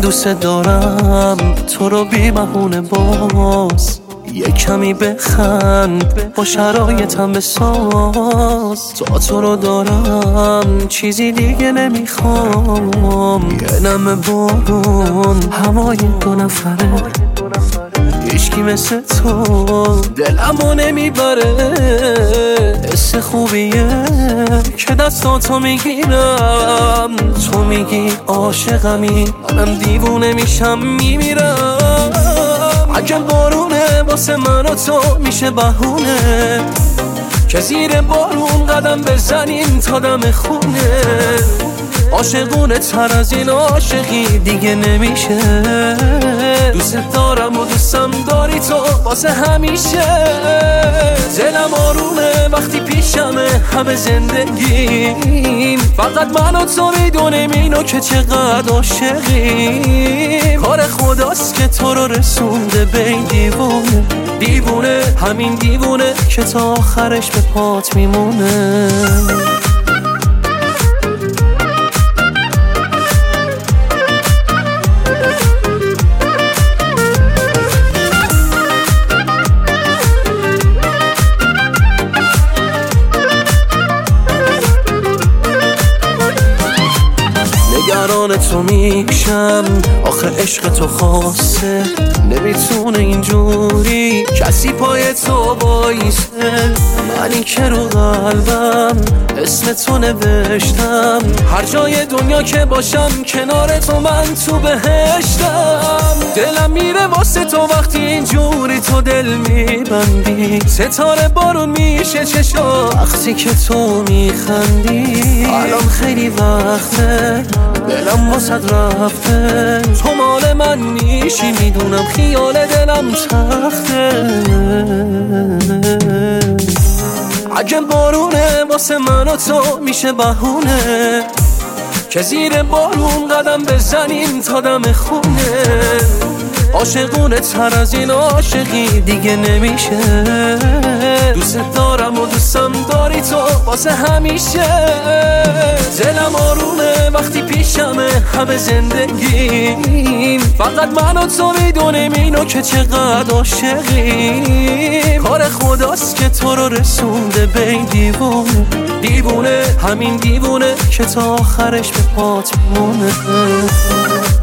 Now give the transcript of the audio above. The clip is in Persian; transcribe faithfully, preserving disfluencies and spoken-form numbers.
دوست دارم تو رو بی بهونه، باز یه کمی بخند با شرایطم بساز. تا تو رو دارم چیزی دیگه نمیخوام. یه نم بارون هوای دو نفره، هیچکی مثل تو دلمو نمیبره. حس خوبیه که دستاتو میگیرم، تو میگی عاشقمی، منم دیوونه میشم میمیرم. اگه بارونه واسه من و تو میشه بهونه که زیر بارون قدم بزنیم تا دم خونه. عاشقونه تر از این عاشقی دیگه نمیشه. دوست دارم و دوستم داری تو واسه همیشه. دلم آرومه وقتی پیشمه همه زندگیم، فقط من و تو میدونیم اینو که چقدر عاشقیم. کار خداست که تو رو رسونده به این دیوونه، دیوونه همین دیوونه که تا آخرش به پات میمونه. نگران تو میشم آخه عشق تو خاصه، نمیتونه اینجوری کسی پای تو بایسته. منی که رو قلبم اسم تو نوشتم، هر جای دنیا که باشم کنار تو من تو بهشتم. دلم میره واسه تو وقتی اینجوری تو دل میبندی، ستاره بارون میشه چشا وقتی که تو میخندی. الان خیلی وقته دلم واسد رفته، تو مال من میشی میدونم، خیال دلم تخته. اگه بارونه واسه من و تو میشه بهونه که زیر بارون قدم بزنیم تا دم خونه. عاشقونه تر از این عاشقی دیگه نمیشه. دوست دارم و دوستم داری تو واسه همیشه. دلم آرومه وقتی پیشمه همه زندگیم، فقط من و تو میدونیم اینو که چقدر عاشقیم. کار خداست که تو رو رسونده به این دیوونه، دیوونه همین دیوونه که تا آخرش به پات میمونه.